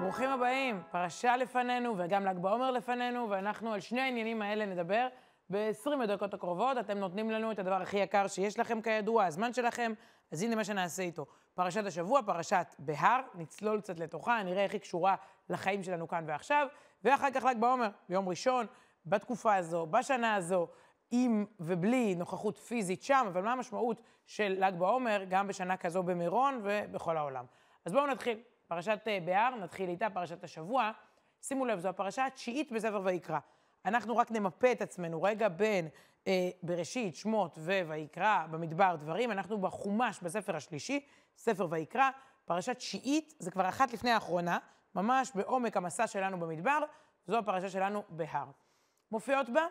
ברוכים הבאים, פרשה לפנינו וגם ל"ג בעומר לפנינו, ואנחנו על שני העניינים האלה נדבר ב-20 הדקות הקרובות. אתם נותנים לנו את הדבר הכי יקר שיש לכם כידוע, הזמן שלכם, אז הנה מה שנעשה איתו. פרשת השבוע, פרשת בהר, נצלול קצת לתוכה, נראה איך היא קשורה לחיים שלנו כאן ועכשיו, ואחר כך ל"ג בעומר, ביום ראשון, בתקופה הזו, בשנה הזו, עם ובלי נוכחות פיזית שם, אבל מה המשמעות של ל"ג בעומר גם בשנה כזו במירון ובכל העולם. אז בואו נתחיל. פרשת בהר, נתחיל איתה, פרשת השבוע. שימו לב, זו הפרשה התשיעית בספר ויקרא. אנחנו רק נמפה את עצמנו רגע בין בראשית, שמות ויקרא, במדבר דברים. אנחנו בחומש בספר השלישי, ספר ויקרא. פרשת תשיעית, זה כבר אחת לפני האחרונה, ממש בעומק המסע שלנו במדבר. זו הפרשה שלנו בהר. מופיעות בה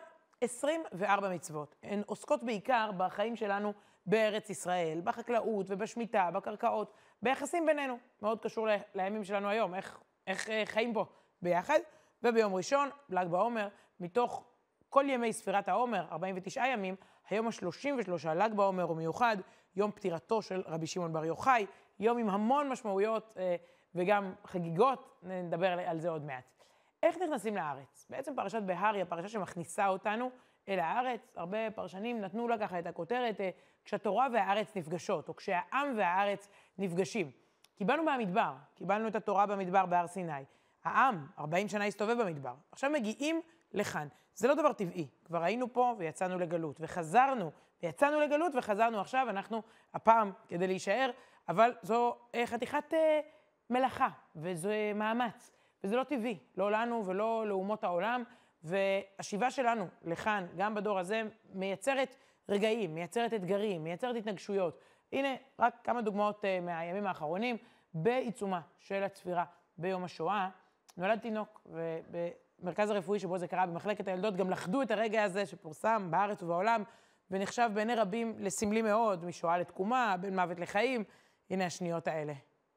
24 מצוות. הן עוסקות בעיקר בחיים שלנו בארץ ישראל, בחקלאות ובשמיטה, בקרקעות, ביחסים בינינו. מאוד קשור לימים שלנו היום, איך חיים פה ביחד. וביום ראשון, ל"ג בעומר, מתוך כל ימי ספירת העומר, 49 ימים, היום ה-33 ל"ג בעומר הוא מיוחד, יום פטירתו של רבי שמעון בר יוחאי, יום עם המון משמעויות וגם חגיגות, נדבר על זה עוד מעט. איך נכנסים לארץ? בעצם פרשת בהר היא הפרשה שמכניסה אותנו אל הארץ. הרבה פרשנים נתנו לה ככה את הכותרת, כשהתורה והארץ נפגשות, או כשהעם והארץ נפגשים. קיבלנו במדבר, קיבלנו את התורה במדבר בהר סיני. העם, 40 שנה הסתובב במדבר. עכשיו מגיעים לכאן. זה לא דבר טבעי. כבר היינו פה ויצאנו לגלות, וחזרנו, ויצאנו לגלות וחזרנו עכשיו. אנחנו הפעם כדי להישאר, אבל זו חתיכת מלאכה, וזה מאמץ. וזה לא טבעי, לא לנו ולא לאומות העולם, והשיבה שלנו לכאן, גם בדור הזה, מייצרת רגעים, מייצרת אתגרים, מייצרת התנגשויות. הנה רק כמה דוגמאות מהימים האחרונים, בעיצומה של הצפירה ביום השואה, נולד תינוק, ובמרכז הרפואי שבו זה קרה, במחלקת הילדות, גם לחדו את הרגע הזה שפורסם בארץ ובעולם, ונחשב בעיני רבים לסמלי מאוד, משואה לתקומה, בין מוות לחיים. הנה השניות האלה.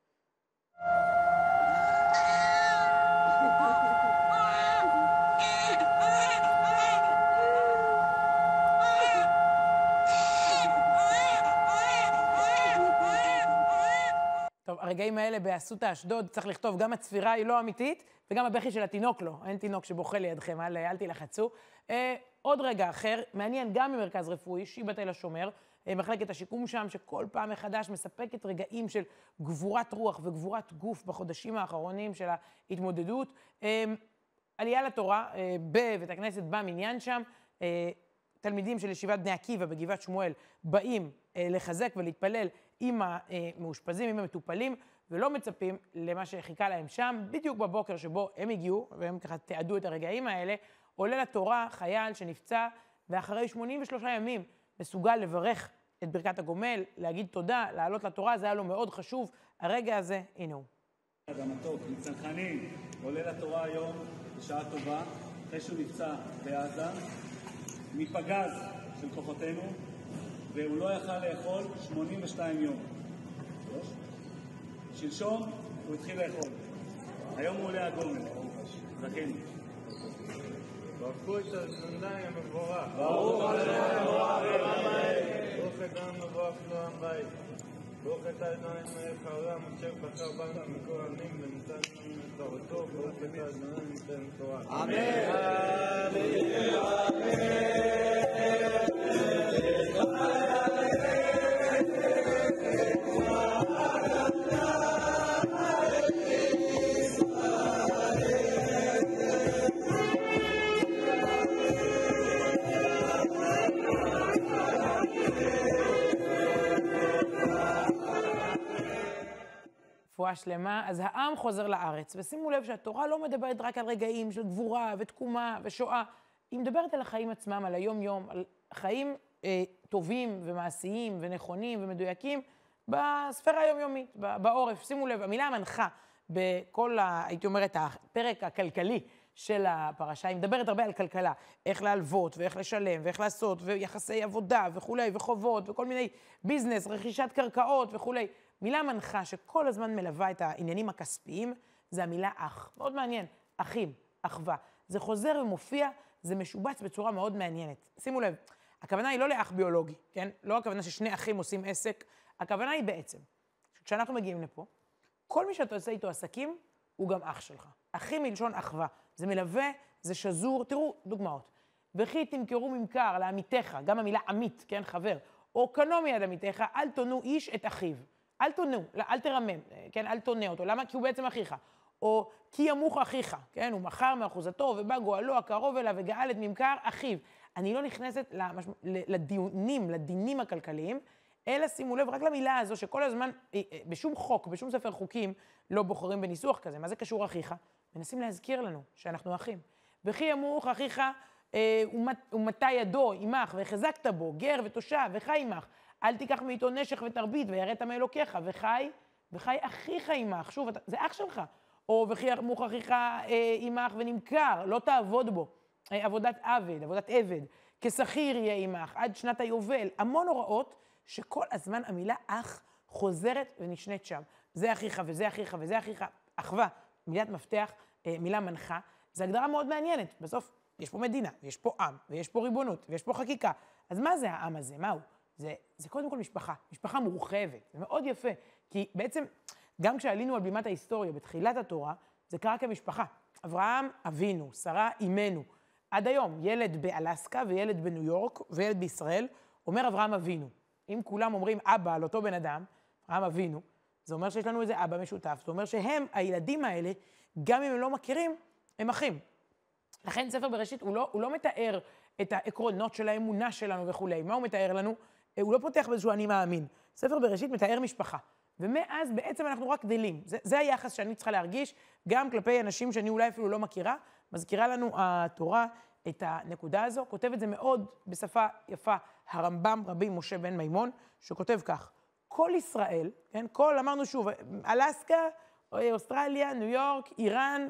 טוב, הרגעים האלה באסותא אשדוד, צריך לכתוב, גם הצפירה היא לא אמיתית, וגם הבכי של התינוק לא. אין תינוק שבוכה לידכם, אל תלחצו. עוד רגע אחר, מעניין גם ממרכז רפואי, שיבא תל השומר, מחלקת השיקום שם, שכל פעם מחדש מספקת רגעים של גבורת רוח וגבורת גוף בחודשים האחרונים של ההתמודדות. עלייה לתורה בבית הכנסת במניין שם, תלמידים של ישיבת בני עקיבא בגבעת שמואל באים לחזק ולהתפלל עם המאושפזים, עם המטופלים, ולא מצפים למה שחיכה להם שם. בדיוק בבוקר שבו הם הגיעו, והם ככה תיעדו את הרגעים האלה, עולה לתורה חייל שנפצע, ואחרי 83 ימים מסוגל לברך את ברכת הגומל, להגיד תודה, לעלות לתורה, זה היה לו מאוד חשוב. הרגע הזה, הנה הוא. אדם מתוק, מצנחנים, עולה לתורה היום בשעה טובה, אחרי שהוא נפצע בעזה, מפגז של כוחותינו, והוא לא יכל לאכול 82 יום. שלשום הוא התחיל לאכול. היום הוא עולה הגומל. זכינו. ברכו את השניים המבורך. ברוך השם מבורך בבית. ברוך את העם מבורך לעם בית. ברוך את העיניים מלך העולם, אשר בחר בנו מכל עמים ונתן לנו את תורתו. ברוך את העיניים ניתן תורה. אמן. רפואה שלמה. אז העם חוזר לארץ, ושימו לב שהתורה לא מדברת רק על רגעים של גבורה ותקומה ושואה, היא מדברת על החיים עצמם, על היום-יום, על חיים טובים ומעשיים ונכונים ומדויקים בספירה היומיומית, בעורף. שימו לב, המילה המנחה בכל, הייתי אומרת, הפרק הכלכלי של הפרשה, היא מדברת הרבה על כלכלה, איך להלוות ואיך לשלם ואיך לעשות ויחסי עבודה וכולי וחובות וכל מיני ביזנס, רכישת קרקעות וכולי. מילה מנחה שכל הזמן מלווה את העניינים הכספיים, זה המילה אח. מאוד מעניין, אחים, אחווה. זה חוזר ומופיע, זה משובץ בצורה מאוד מעניינת. שימו לב, הכוונה היא לא לאח ביולוגי, כן? לא הכוונה ששני אחים עושים עסק, הכוונה היא בעצם, כשאנחנו מגיעים לפה, כל מי שאתה עושה איתו עסקים, הוא גם אח שלך. אחי מלשון אחווה. זה מלווה, זה שזור, תראו דוגמאות. וכי תמכרו ממכר לעמיתך, גם המילה עמית, כן, חבר, או קנו מיד עמיתך, אל תונו איש את אחיו. אל תונו, אל תרמם, כן, אל תונה אותו. למה? כי הוא בעצם אחיך. או כי ימוך אחיך, כן, הוא מכר מאחוזתו ובא גואלו הקרוב אליו וגאל את ממכר אחיו. אני לא נכנסת לדינים הכלכליים, אלא שימו לב רק למילה הזו שכל הזמן, בשום חוק, בשום ספר חוקים, לא בוחרים בניסוח כזה. מה זה קשור אחיך? מנסים להזכיר לנו שאנחנו אחים. וכי ימוך אחיך ומטה ידו עמך והחזקת בו, גר ותושב וחי עמך. אל תיקח מאיתו נשך ותרבית ויראת מאלוקיך וחי אחיך עמך. שוב, זה אח שלך. או וכי ימוך אחיך עמך ונמכר, לא תעבוד בו. עבודת עבד, כשכיר יהיה עמך, עד שנת היובל. המון הוראות שכל הזמן המילה אח חוזרת ונשנית שם. זה אחיך וזה אחיך וזה אחיך. אחווה, מילת מפתח, מילה מנחה. זו הגדרה מאוד מעניינת. בסוף יש פה מדינה, ויש פה עם, ויש פה ריבונות, ויש פה חקיקה. אז מה זה העם הזה? מהו? זה קודם כל משפחה מורחבת. זה מאוד יפה, כי בעצם גם כשעלינו על בימת ההיסטוריה בתחילת התורה, זה קרה כמשפחה. אברהם אבינו, שרה אימנו. עד היום, ילד באלסקה וילד בניו יורק וילד בישראל, אומר אברהם אבינו. אם כולם אומרים אבא על אותו בן אדם, אברהם אבינו, זה אומר שיש לנו איזה אבא משותף. זה אומר שהם, הילדים האלה, גם אם הם לא מכירים, הם אחים. לכן ספר בראשית הוא לא מתאר את העקרונות של האמונה שלנו וכו'. מה הוא מתאר לנו? הוא לא פותח באיזשהו אני מאמין. ספר בראשית מתאר משפחה. ומאז בעצם אנחנו רק גדלים. זה היחס שאני צריכה להרגיש, גם כלפי אנשים שאני אולי אפילו לא מכירה. מזכירה לנו התורה את הנקודה הזו. כותב את זה מאוד בשפה יפה הרמב"ם, רבי משה בן מימון, שכותב כך: כל ישראל, כן? אמרנו שוב, אלסקה, אוסטרליה, ניו יורק, איראן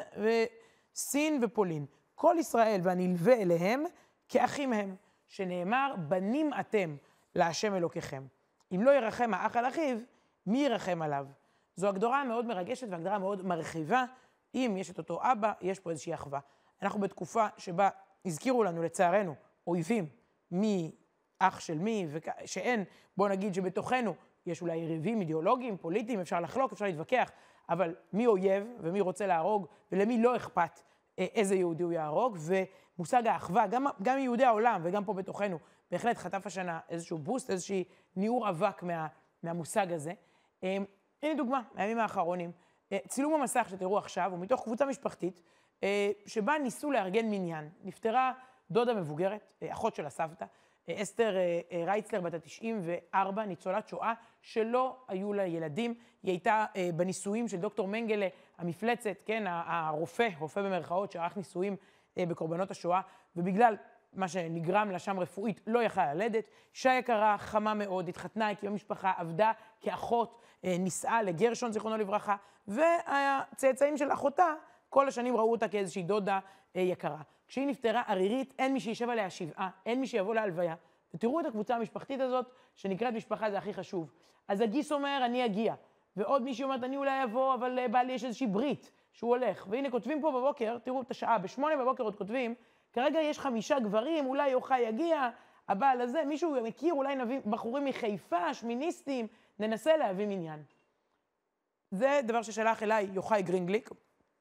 וסין ופולין. כל ישראל והנלווה אליהם כאחים הם, שנאמר, בנים אתם להשם אלוקיכם. אם לא ירחם האח על אחיו, מי ירחם עליו? זו הגדרה מאוד מרגשת והגדרה מאוד מרחיבה. אם יש את אותו אבא, יש פה איזושהי אחווה. אנחנו בתקופה שבה הזכירו לנו, לצערנו, אויבים, מי אח של מי, שאין, בוא נגיד שבתוכנו יש אולי יריבים אידיאולוגיים, פוליטיים, אפשר לחלוק, אפשר להתווכח, אבל מי אויב ומי רוצה להרוג, ולמי לא אכפת איזה יהודי הוא יהרוג, ומושג האחווה, גם יהודי העולם וגם פה בתוכנו, בהחלט חטף השנה איזשהו בוסט, איזושהי ניעור אבק מהמושג הזה. הנה דוגמה, מהימים האחרונים, צילום המסך שתראו עכשיו, הוא מתוך קבוצה משפחתית, שבה ניסו לארגן מניין. נפטרה דודה מבוגרת, אחות של הסבתא, אסתר רייצלר בת ה-94, ניצולת שואה, שלא היו לה ילדים. היא הייתה בניסויים של דוקטור מנגלה, המפלצת, כן, הרופא במרכאות, שערך ניסויים בקורבנות השואה, ובגלל מה שנגרם לה שם רפואית, לא יכלה ללדת. אישה יקרה, חמה מאוד, התחתנה, הקימה משפחה, עבדה כאחות, נישאה לגרשון, זיכרונו לברכה, והצאצאים של אחותה, כל השנים ראו אותה כאיזושהי דודה יקרה. כשהיא נפטרה ערירית, אין מי שישב עליה שבעה, אין מי שיבוא להלוויה. ותראו את הקבוצה המשפחתית הזאת, שנקראת משפחה, זה הכי חשוב. אז הגיס אומר, אני אגיע. ועוד מישהו אומרת, אני אולי אבוא, אבל בעלי יש איזושהי ברית שהוא הולך. והנה כותבים פה בבוקר, תראו את השעה, ב8 בבוקר עוד כותבים, כרגע יש 5 גברים, אולי יוחאי יגיע, הבעל הזה, מישהו מכיר, אולי נביא בחורים מחיפה, שמיניסטים, ננסה להביא מניין. זה דבר ששלח אליי יוחאי גרינגליק,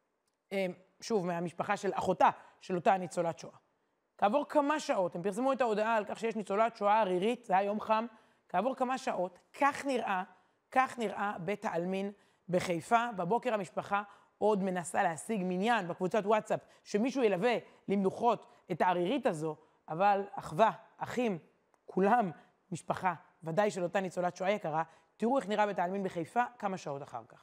שוב, מהמשפחה של אחותה, של אותה ניצולת שואה. כעבור כמה שעות, הם פרסמו את ההודעה על כך שיש ניצולת שואה ערירית, זה היה יום חם, כעבור כמה שעות, כך נראה בית העלמין בחיפה. בבוקר המשפחה עוד מנסה להשיג מניין בקבוצת וואטסאפ, שמישהו ילווה למנוחות את הערירית הזו, אבל אחווה, אחים, כולם משפחה, ודאי של אותה ניצולת שואה יקרה. תראו איך נראה בית העלמין בחיפה כמה שעות אחר כך.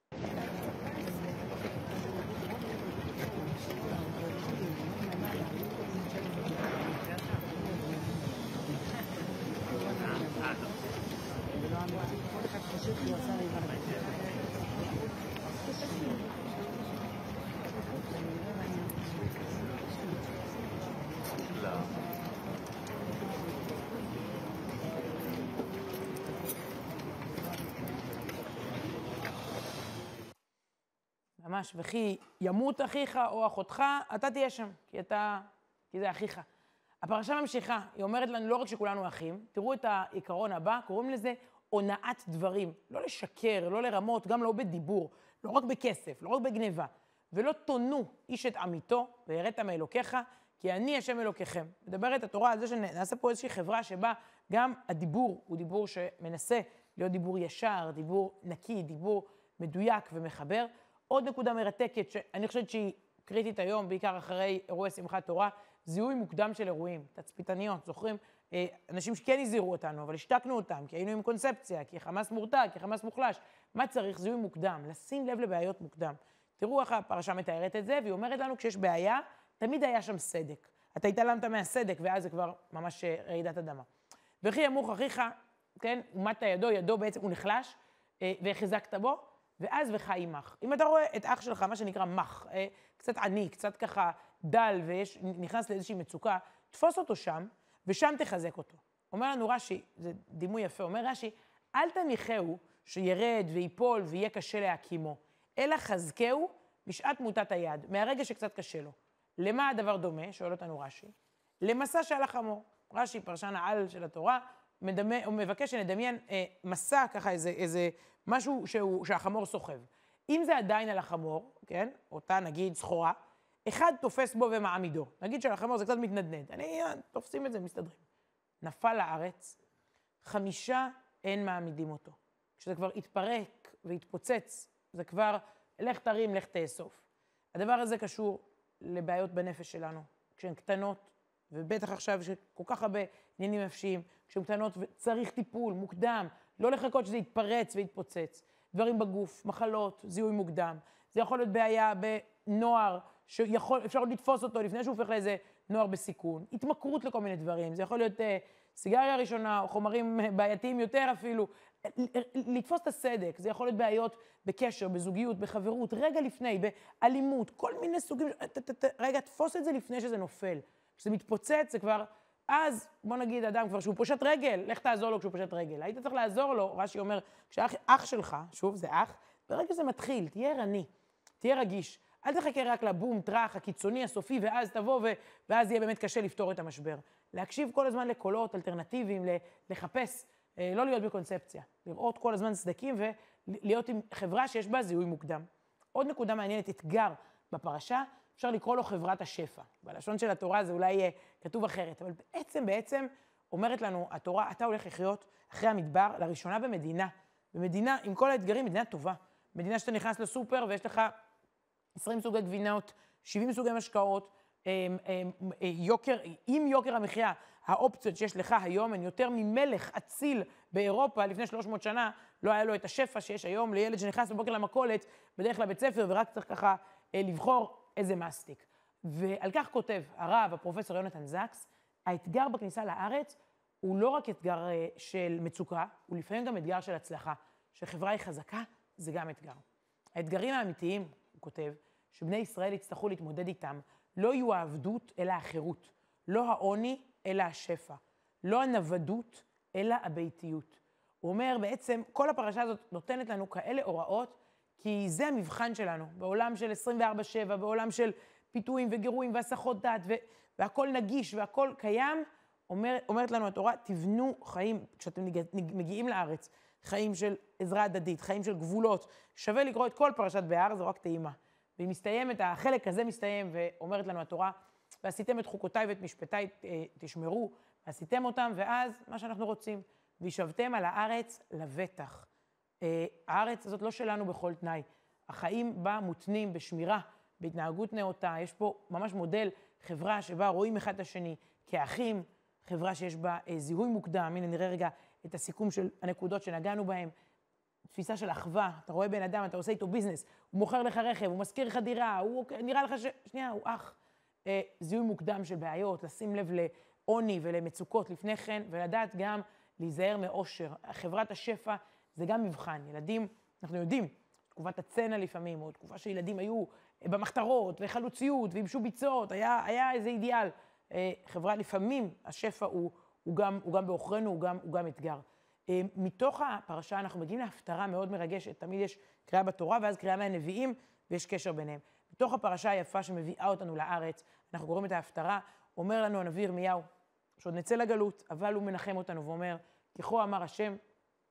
ממש, וכי ימות אחיך או אחותך, אתה תהיה שם, כי זה אחיך. הפרשה ממשיכה, היא אומרת לנו לא רק שכולנו אחים, תראו את העיקרון הבא, קוראים לזה הונאת דברים, לא לשקר, לא לרמות, גם לא בדיבור, לא רק בכסף, לא רק בגניבה. ולא תונו איש את עמיתו, ויראת מאלוקיך, כי אני השם אלוקיכם. מדברת התורה על זה שנעשה פה איזושהי חברה שבה גם הדיבור הוא דיבור שמנסה להיות דיבור ישר, דיבור נקי, דיבור מדויק ומחבר. עוד נקודה מרתקת שאני חושבת שהיא קריטית היום, בעיקר אחרי אירועי שמחת תורה, זיהוי מוקדם של אירועים, תצפיתניות, זוכרים? אנשים שכן הזהירו אותנו, אבל השתקנו אותם, כי היינו עם קונספציה, כי חמאס מורתע, כי חמאס מוחלש. מה צריך? זיהוי מוקדם, לשים לב לבעיות מוקדם. תראו איך הפרשה מתארת את זה, והיא אומרת לנו, כשיש בעיה, תמיד היה שם סדק. אתה התעלמת מהסדק, ואז זה כבר ממש רעידת אדמה. וכי ימוך אחיך, כן, ומטת ידו, ידו בעצם הוא נחלש, והחזקת בו, ואז וחי עמך. אם אתה רואה את אח שלך, מה שנקרא מח, קצת עני, קצת ככה דל, ונכנס לאיזושהי מצוקה, תפוס אותו שם, ושם תחזק אותו. אומר לנו רש"י, זה דימוי יפה, אומר רש"י, אל תניחהו שירד ויפול ויהיה קשה להקימו, אלא חזקהו משעת מוטת היד, מהרגע שקצת קשה לו. למה הדבר דומה? שואל אותנו רש"י. למסע שעל החמור. רש"י, פרשן העל של התורה, הוא מבקש שנדמיין מסע, ככה איזה משהו שהחמור סוחב. אם זה עדיין על החמור, כן, אותה נגיד סחורה, אחד תופס בו ומעמידו. נגיד שהחמור זה קצת מתנדנד. תופסים את זה, מסתדרים. נפל לארץ, 5 אין מעמידים אותו. כשזה כבר התפרק והתפוצץ, זה כבר לך תרים, לך תאסוף. הדבר הזה קשור לבעיות בנפש שלנו. כשהן קטנות, ובטח עכשיו שכל כך הרבה עניינים נפשיים, כשהן קטנות וצריך טיפול מוקדם, לא לחכות שזה יתפרץ ויתפוצץ. דברים בגוף, מחלות, זיהוי מוקדם. זה יכול להיות בעיה בנוער, שאפשר לתפוס אותו לפני שהוא הופך לאיזה נוער בסיכון. התמכרות לכל מיני דברים. זה יכול להיות סיגריה ראשונה, או חומרים בעייתיים יותר אפילו. לתפוס את הסדק. זה יכול להיות בעיות בקשר, בזוגיות, בחברות, רגע לפני, באלימות, כל מיני סוגים. רגע, תפוס את זה לפני שזה נופל. כשזה מתפוצץ, זה כבר, אז בוא נגיד אדם כבר שהוא פושט רגל, לך תעזור לו כשהוא פושט רגל. היית צריך לעזור לו, רש"י אומר, כשאח שלך, שוב, זה אח, ברגע שזה מתחיל, תהיה ערני, תהיה רגיש. אל תחכה רק לבום, טרח, הקיצוני, הסופי, ואז תבוא, ואז יהיה באמת קשה לפתור את המשבר. להקשיב כל הזמן לקולות אלטרנטיביים, לחפש, לא להיות בקונספציה, לראות כל הזמן סדקים ולהיות עם חברה שיש בה זיהוי מוקדם. עוד נקודה מעניינת, אתגר בפרשה, אפשר לקרוא לו חברת השפע. בלשון של התורה זה אולי כתוב אחרת, אבל בעצם אומרת לנו התורה, אתה הולך לחיות אחרי המדבר, לראשונה במדינה עם כל האתגרים, מדינה טובה. מדינה שאתה נכנס לסופר ויש לך 20 סוגי גבינות, 70 סוגי משקאות, עם יוקר המחיה, האופציות שיש לך היום הן יותר ממלך אציל באירופה, לפני 300 שנה לא היה לו את השפע שיש היום לילד שנכנס בבוקר למכולת, בדרך לבית ספר, ורק צריך ככה לבחור איזה מסטיק. ועל כך כותב הרב, הפרופסור יונתן זקס, האתגר בכניסה לארץ הוא לא רק אתגר של מצוקה, הוא לפעמים גם אתגר של הצלחה. שחברה היא חזקה, זה גם אתגר. האתגרים האמיתיים, הוא כותב, שבני ישראל יצטרכו להתמודד איתם, לא יהיו העבדות אלא החירות, לא העוני אלא השפע, לא הנוודות אלא הביתיות. הוא אומר בעצם, כל הפרשה הזאת נותנת לנו כאלה הוראות, כי זה המבחן שלנו, בעולם של 24/7, בעולם של פיתויים וגירויים והסחות דעת, והכל נגיש והכל קיים, אומרת לנו התורה, תבנו חיים, כשאתם מגיעים לארץ, חיים של עזרה הדדית, חיים של גבולות, שווה לקרוא את כל פרשת בהר, זו רק טעימה. והיא מסתיימת, החלק הזה מסתיים, ואומרת לנו התורה, ועשיתם את חוקותיי ואת משפטיי תשמרו, ועשיתם אותם, ואז מה שאנחנו רוצים, וישבתם על הארץ לבטח. הארץ הזאת לא שלנו בכל תנאי. החיים בה מותנים בשמירה, בהתנהגות נאותה. יש פה ממש מודל חברה שבה רואים אחד את השני כאחים, חברה שיש בה זיהוי מוקדם. הנה נראה רגע את הסיכום של הנקודות שנגענו בהן. תפיסה של אחווה, אתה רואה בן אדם, אתה עושה איתו ביזנס, הוא מוכר לך רכב, הוא מזכיר לך דירה, הוא נראה לך שנייה, הוא אח. זיהוי מוקדם של בעיות, לשים לב לעוני ולמצוקות לפני כן, ולדעת גם להיזהר מאושר. חברת השפע זה גם מבחן. ילדים, אנחנו יודעים, תקופת הצנע לפעמים, או תקופה שילדים היו במחתרות וחלוציות, ויבשו ביצות, היה איזה אידיאל. חברה לפעמים, השפע הוא גם באוכרנו, הוא גם אתגר. מתוך הפרשה אנחנו מגיעים להפטרה מאוד מרגשת, תמיד יש קריאה בתורה ואז קריאה מהנביאים ויש קשר ביניהם. מתוך הפרשה היפה שמביאה אותנו לארץ, אנחנו קוראים את ההפטרה, אומר לנו הנביא ירמיהו, שעוד נצא לגלות, אבל הוא מנחם אותנו ואומר, ככה אמר השם,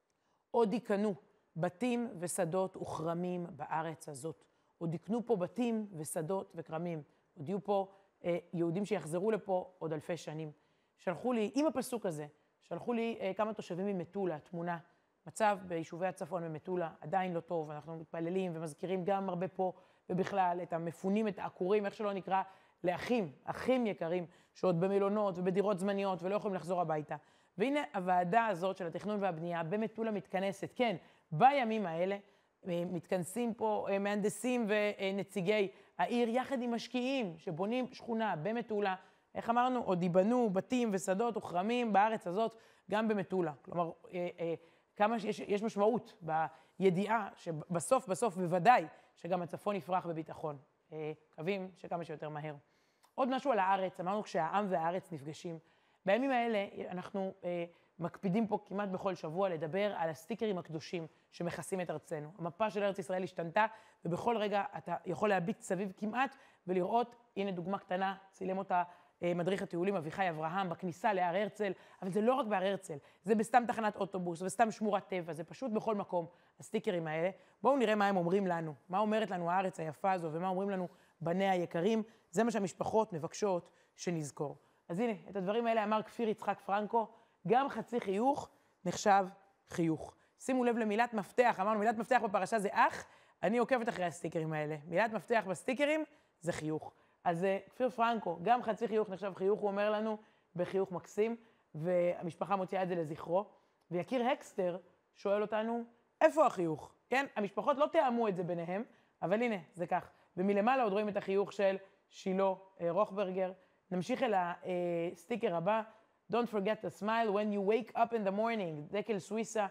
עוד יקנו בתים ושדות וכרמים בארץ הזאת. עוד יקנו פה בתים ושדות וכרמים. עוד יהיו פה יהודים שיחזרו לפה עוד אלפי שנים. שלחו לי, עם הפסוק הזה, שלחו לי כמה תושבים ממטולה, תמונה. מצב ביישובי הצפון ממטולה עדיין לא טוב, אנחנו מתפללים ומזכירים גם הרבה פה ובכלל את המפונים, את העקורים, איך שלא נקרא, לאחים, אחים יקרים, שעוד במלונות ובדירות זמניות ולא יכולים לחזור הביתה. והנה הוועדה הזאת של התכנון והבנייה במטולה מתכנסת. כן, בימים האלה מתכנסים פה מהנדסים ונציגי העיר יחד עם משקיעים שבונים שכונה במטולה. איך אמרנו? עוד ייבנו בתים ושדות וכרמים בארץ הזאת גם במטולה. כלומר, כמה שיש משמעות בידיעה שבסוף בוודאי שגם הצפון יפרח בביטחון. קווים שכמה שיותר מהר. עוד משהו על הארץ, אמרנו כשהעם והארץ נפגשים. בימים האלה אנחנו מקפידים פה כמעט בכל שבוע לדבר על הסטיקרים הקדושים שמכסים את ארצנו. המפה של ארץ ישראל השתנתה, ובכל רגע אתה יכול להביט סביב כמעט ולראות, הנה דוגמה קטנה, צילם אותה מדריך הטיולים אביחי אברהם בכניסה להר הרצל, אבל זה לא רק בהר הרצל, זה בסתם תחנת אוטובוס, וסתם שמורת טבע, זה פשוט בכל מקום, הסטיקרים האלה. בואו נראה מה הם אומרים לנו, מה אומרת לנו הארץ היפה הזו, ומה אומרים לנו בניה היקרים, זה מה שהמשפחות מבקשות שנזכור. אז הנה, את הדברים האלה אמר כפיר יצחק פרנקו, גם חצי חיוך נחשב חיוך. שימו לב למילת מפתח, אמרנו מילת מפתח בפרשה זה אח, אני עוקבת אחרי הסטיקרים האלה. מילת מפתח בסטיקרים זה חיוך. אז כפיר פרנקו, גם חצי חיוך נחשב חיוך, הוא אומר לנו בחיוך מקסים, והמשפחה מוציאה את זה לזכרו. ויקיר הקסטר שואל אותנו, איפה החיוך? כן, המשפחות לא תאמו את זה ביניהם, אבל הנה, זה כך. ומלמעלה עוד רואים את החיוך של שילה רוחברגר. נמשיך אל הסטיקר הבא. Don't forget to smile when you wake up in the morning. דקל סוויסה,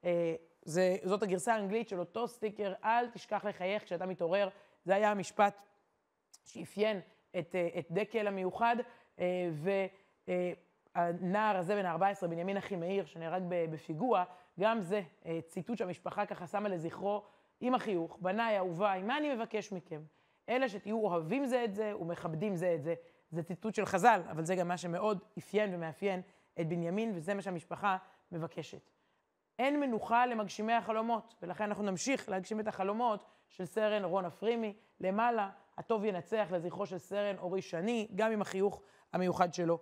זאת הגרסה האנגלית של אותו סטיקר, אל תשכח לחייך כשאתה מתעורר. זה היה המשפט שאפיין את דקל המיוחד, והנער הזה בן 14, בנימין אחימאיר, שנהרג בפיגוע, גם זה ציטוט שהמשפחה ככה שמה לזכרו עם החיוך, בניי, אהוביי, מה אני מבקש מכם? אלה שתהיו אוהבים זה את זה ומכבדים זה את זה. זה ציטוט של חז"ל, אבל זה גם מה שמאוד אפיין ומאפיין את בנימין, וזה מה שהמשפחה מבקשת. אין מנוחה למגשימי החלומות, ולכן אנחנו נמשיך להגשים את החלומות של סרן רון אפרימי, למעלה, הטוב ינצח לזכרו של סרן אורי שני, גם עם החיוך המיוחד שלו.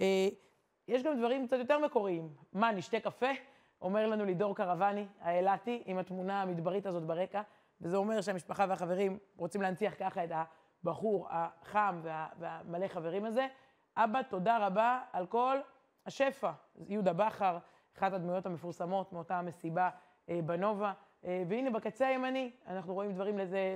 יש גם דברים קצת יותר מקוריים. מה, נשתה קפה? אומר לנו לידור קרבני, האילתי, עם התמונה המדברית הזאת ברקע, וזה אומר שהמשפחה והחברים רוצים להנציח ככה את הבחור החם והמלא חברים הזה. אבא, תודה רבה על כל השפע. יהודה בחר, אחת הדמויות המפורסמות מאותה המסיבה בנובה. והנה בקצה הימני, אנחנו רואים דברים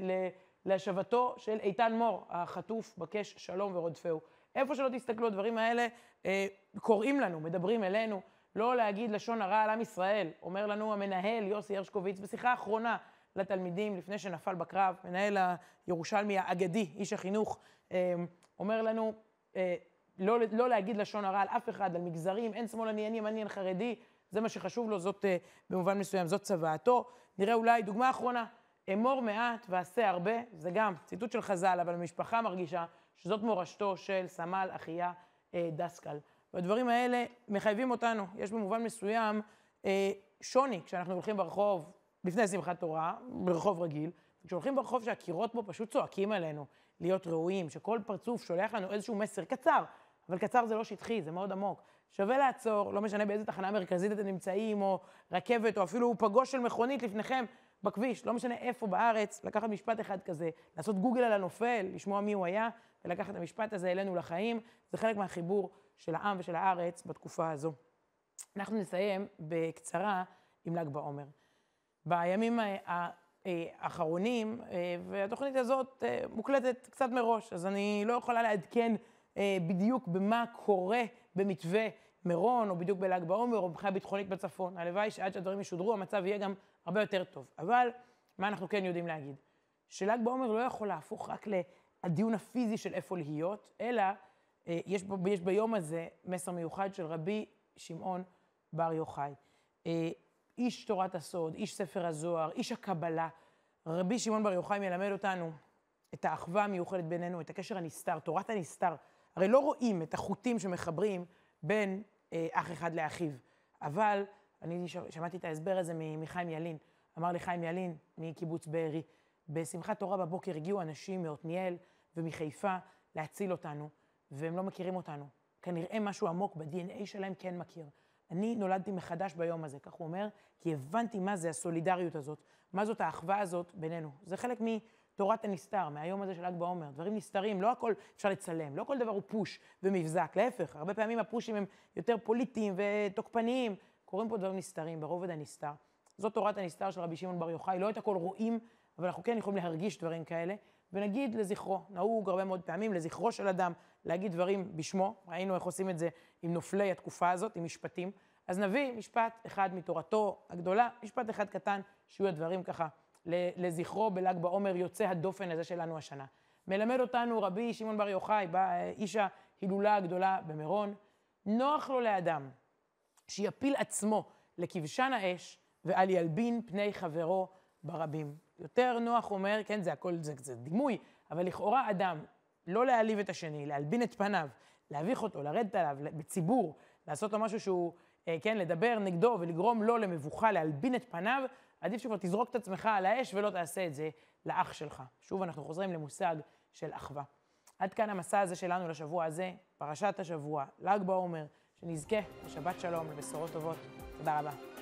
להשבתו של איתן מור, החטוף בקש שלום ורודפהו. איפה שלא תסתכלו, הדברים האלה קוראים לנו, מדברים אלינו, לא להגיד לשון הרע על עם ישראל. אומר לנו המנהל יוסי הרשקוביץ בשיחה האחרונה לתלמידים לפני שנפל בקרב, מנהל הירושלמי האגדי, איש החינוך, אומר לנו לא להגיד לשון הרע על אף אחד, על מגזרים, אין שמאלני, אין ימני, אין חרדי, זה מה שחשוב לו, זאת במובן מסוים, זאת צוואתו. נראה אולי דוגמה אחרונה, אמור מעט ועשה הרבה, זה גם ציטוט של חז"ל, אבל המשפחה מרגישה שזאת מורשתו של סמל אחיה דסקל. והדברים האלה מחייבים אותנו, יש במובן מסוים שוני, כשאנחנו הולכים ברחוב, לפני שמחת תורה, ברחוב רגיל, כשהולכים ברחוב שהקירות בו פשוט צועקים עלינו, להיות ראויים, שכל פרצוף שולח לנו איזשהו מסר קצר, אבל קצר זה לא שטחי, זה מאוד עמוק. שווה לעצור, לא משנה באיזה תחנה מרכזית אתם נמצאים, או רכבת, או אפילו פגוש של מכונית לפניכם בכביש, לא משנה איפה בארץ, לקחת משפט אחד כזה, לעשות גוגל על הנופל, לשמוע מי הוא היה, ולקחת את המשפט הזה אלינו לחיים, זה חלק מהחיבור של העם ושל הארץ בתקופה הזו. אנחנו נסיים בקצרה עם ל"ג בעומר. בימים האחרונים, והתוכנית הזאת מוקלטת קצת מראש, אז אני לא יכולה לעדכן בדיוק במה קורה במתווה מירון, או בדיוק בל"ג בעומר, או מבחינה ביטחונית בצפון. הלוואי שעד שהדברים ישודרו, המצב יהיה גם הרבה יותר טוב. אבל מה אנחנו כן יודעים להגיד? של"ג בעומר לא יכול להפוך רק לדיון הפיזי של איפה להיות, אלא יש ביום הזה מסר מיוחד של רבי שמעון בר יוחאי. איש תורת הסוד, איש ספר הזוהר, איש הקבלה. רבי שמעון בר יוחאי מלמד אותנו את האחווה המיוחדת בינינו, את הקשר הנסתר, תורת הנסתר. הרי לא רואים את החוטים שמחברים בין אח אחד לאחיו, אבל אני שמעתי את ההסבר הזה מחיים ילין. אמר לי חיים ילין מקיבוץ בארי, בשמחת תורה בבוקר הגיעו אנשים מעתניאל ומחיפה להציל אותנו, והם לא מכירים אותנו. כנראה משהו עמוק ב-DNA שלהם כן מכיר. אני נולדתי מחדש ביום הזה, כך הוא אומר, כי הבנתי מה זה הסולידריות הזאת, מה זאת האחווה הזאת בינינו. זה חלק מתורת הנסתר, מהיום הזה של ל"ג בעומר. דברים נסתרים, לא הכל אפשר לצלם, לא כל דבר הוא פוש ומבזק, להפך, הרבה פעמים הפושים הם יותר פוליטיים ותוקפניים. קוראים פה דברים נסתרים, ברובד הנסתר. זאת תורת הנסתר של רבי שמעון בר יוחאי, לא את הכל רואים, אבל אנחנו כן יכולים להרגיש דברים כאלה, ונגיד לזכרו, נהוג הרבה מאוד פעמים, לזכרו של אדם, להגיד דברים בשמו, ראינו איך עושים את זה עם נופלי התקופה הזאת, עם משפטים, אז נביא משפט אחד מתורתו הגדולה, משפט אחד קטן, שיהיו הדברים ככה, לזכרו בל"ג בעומר יוצא הדופן הזה שלנו השנה. מלמד אותנו רבי שמעון בר יוחאי, איש ההילולה הגדולה במירון, נוח לו לאדם שיפיל עצמו לכבשן האש, ואל ילבין פני חברו ברבים. יותר נוח אומר, כן, זה הכל, זה דימוי, אבל לכאורה אדם, לא להעליב את השני, להלבין את פניו, להביך אותו, לרדת עליו, בציבור, לעשות לו משהו שהוא, כן, לדבר נגדו ולגרום לו למבוכה, להלבין את פניו, עדיף שכבר תזרוק את עצמך על האש ולא תעשה את זה לאח שלך. שוב אנחנו חוזרים למושג של אחווה. עד כאן המסע הזה שלנו לשבוע הזה, פרשת השבוע, ל"ג בעומר, שנזכה לשבת שלום, לבשורות טובות. תודה רבה.